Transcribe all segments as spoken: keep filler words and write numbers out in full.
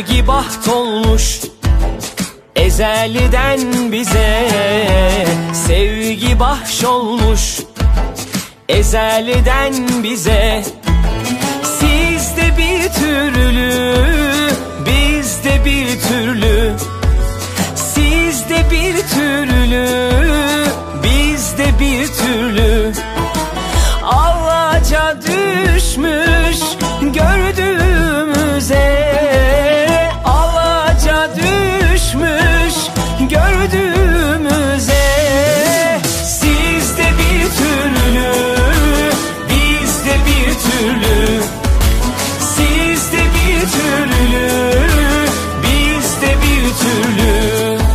Sevgi baht olmuş ezelden bize, sevgi bahşolmuş ezelden bize. Sizde bir türlü, bizde bir türlü. Sizde bir türlü, bizde bir türlü. Ağaca düşmüş gördüğümüze, ağaca düşmüş gördüğümüze. Sizde bir türlü, bizde bir türlü. Sizde bir türlü, bizde bir türlü.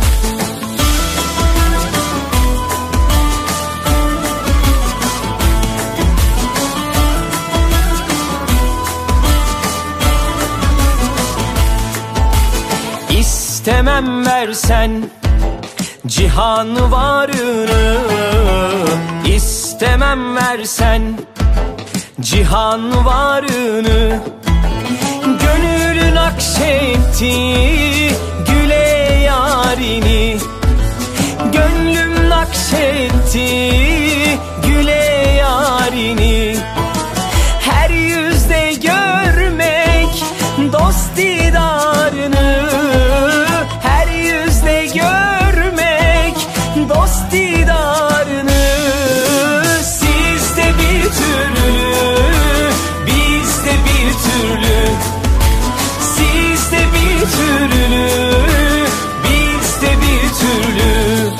İstemem versen cihan varını, İstemem versen cihan varını. Gönül nakşetti güle yarini, gönlüm nakşetti güle yarini. Her yüzde görmek dost didarını, her yüzde görmek dost didarını. Sizde bir türlü, bizde bir türlü. Sizde bir türlü, bizde bir türlü.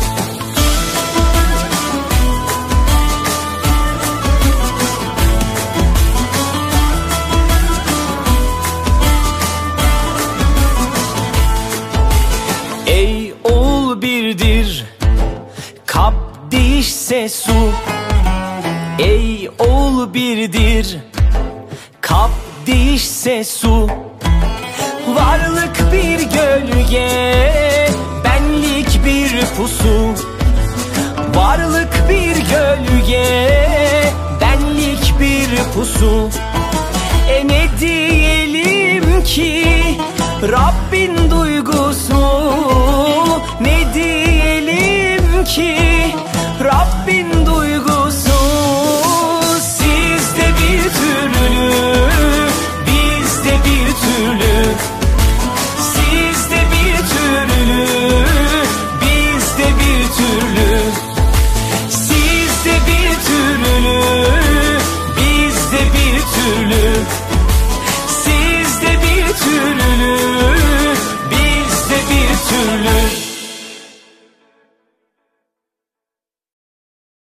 Ey oğul birdir, kap değişse su. Ey oğul birdir, kap değişse su. Varlık bir gölge, benlik bir pusu. Varlık bir gölge, benlik bir pusu. E ne diyelim ki Rabbin duygusu, ne diyelim ki Rabbin duygusu. Sizde bir türlü, bizde bir türlü. Sizde bir türlü, bizde bir türlü. Sizde bir türlü, bizde bir türlü. Sizde bir türlü, bizde bir türlü.